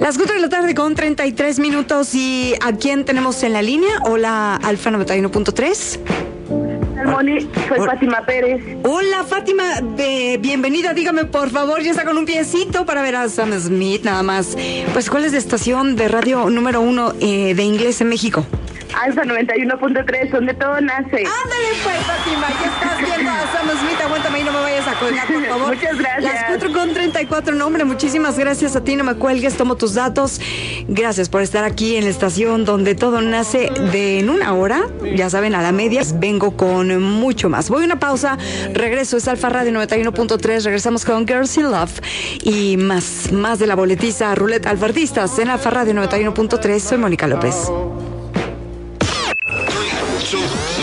Las 4 de la tarde con 33 minutos. ¿Y a quién tenemos en la línea? Hola, Alfa 91.3. Moni, soy Fátima Pérez. Hola, Fátima, bienvenida. Dígame, por favor, ya está con un piecito para ver a Sam Smith, nada más. Pues, ¿cuál es la estación de radio número 1 de inglés en México? Alfa 91.3, donde todo nace. Ándale pues, Fátima, ya estás viendo a Sam Smith. Aguántame y no me vayas a colgar, por favor. Muchas gracias. Las 4:34, no, hombre, muchísimas gracias a ti, no me cuelgues, tomo tus datos. Gracias por estar aquí en la estación donde todo nace en una hora. Ya saben, a la media vengo con mucho más. Voy a una pausa, regreso, es Alfa Radio 91.3, regresamos con Girls in Love y más de la boletiza Ruleta Alfa Artistas en Alfa Radio 91.3. Soy Mónica López.